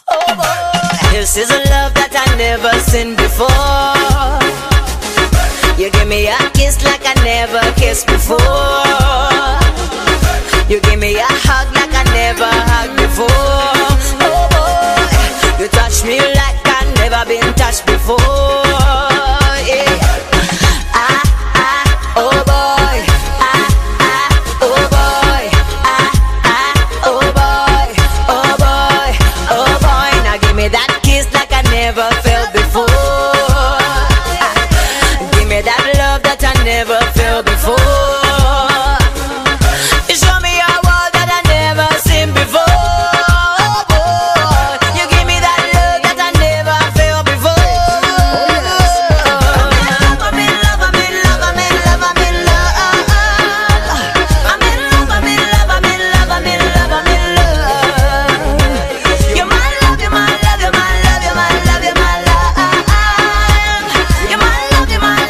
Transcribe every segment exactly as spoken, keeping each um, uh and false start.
Oh boy, this is a love that I never seen before. You give me a kiss like I never kissed before. You give me a hug like I never hugged before. Oh boy, you touch me like I never been touched before. Yeah. Ah, ah, oh boy. Ah, ah, oh boy. Ah, ah, oh boy. Oh boy, oh boy. Now give me that kiss like I never felt before. That love that I never felt before. You show me a world that I never seen before. Oh boy, you give me that love that I never felt before. I'm in love, I'm in love, I'm in love, I'm in love, I'm in love. I'm in love, I'm in love, I'm in love, I'm in love, I'm in love. You're my love, you're my love, you're my love, you're my love, you're my love. You're my love, you're my love.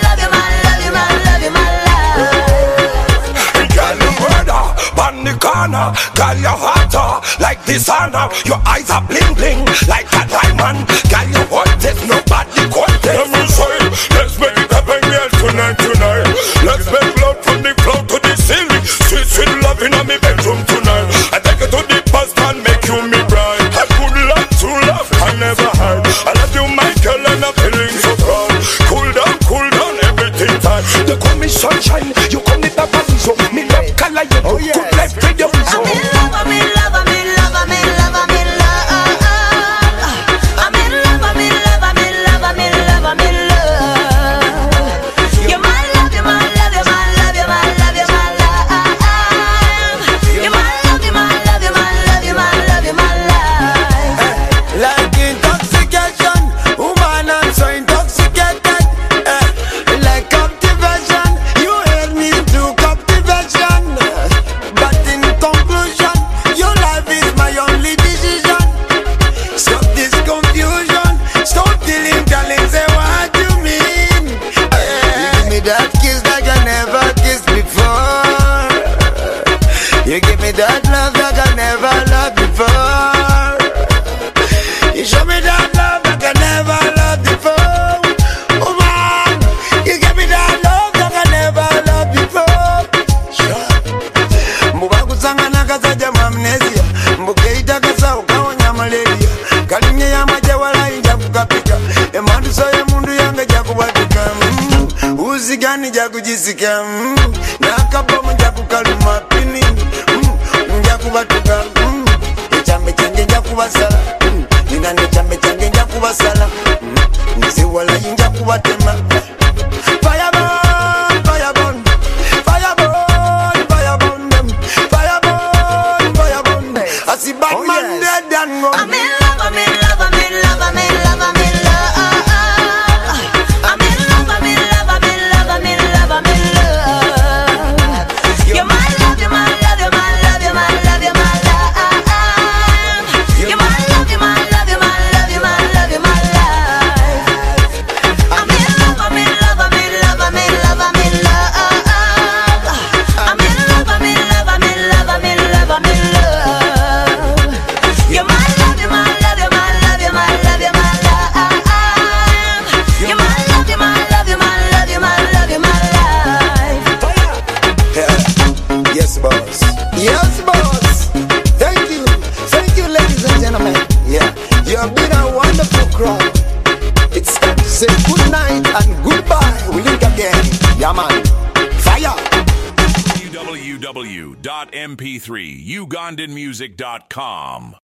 Corner, girl, your heart uh, like designer. Your eyes are bling bling like a diamond. Girl, your heart is nobody contest. Let me say, let's make it happen, girl, tonight, tonight. Let's make love from the floor to the ceiling. Sweet, sweet love in my bedroom tonight. I take it to the past and make you me bride. I could love to love, I never had. I love you, my girl, and I'm feeling so proud. Cool down, cool down, everything time. You call me sunshine, you call me Babalizo. Me love color, you do good life. I'm in love, I'm in love, I'm in love, I'm in love, I'm in love. I'm in love, I'm in love, I'm in love, I'm in love, I'm in love. You're my love, you're my love, you're my love, you're my love, you're my love. You're my love, you're my love, you're my love, you're my love, you're my life. Like intoxication, woman, I'm so intoxicated. Like captivation, you held me to captivation. But in conclusion, your life is my only decision. Stop this confusion, stop dealing, darling, say what you mean. You give me that kiss like I never kissed before. You give me that love like I never loved before. You show me that love like I never loved before. Oh man, you give me that love like I never loved before. Sure. Mubakusangana kasaja amnesia, mbukeita kasa ukaonya malaria. Kalimye ya majawala inja kukapika, emandu soye mundu yanga jakubatika. Mm. Uzi gani jakujisika, mm. Nakabomu jakukaluma pini, mm. Jakubatuka, mm. Echambe change jakubasala, mm. Ningane chambe change jakubasala, mm. Nisiwala inja kubatema. Fire burn, fire burn, fire burn, fire burn them. Fire burn, fire burn them. I see Batman dead and gone. I'm in love, I'm in love, I'm in love, I'm in love, I'm in love. I'm in love, I'm in love, I'm in love, I'm in love, I'm in love. You're my love, you're my love, you're my love, you're my love, you're my love. You're my love, you're my love, you're my love, you're my love, you're my life. I'm in love, I'm in love, I'm in love, I'm in love, I'm in love. I'm in love, I'm in love, I'm in love, I'm in love, I'm in love. You're my love, you're my love, you're my love, you're my love, you're my love. You're my love, you're my love, you're my love, you're my love, you're my life. Yeah. Yes, boss. Yes, boss. Thank you. Thank you, ladies and gentlemen. Yeah. You have been a wonderful crowd. It's time to say good night and goodbye. We link again. Yeah, man. Fire. w w w dot m p three ugandan music dot com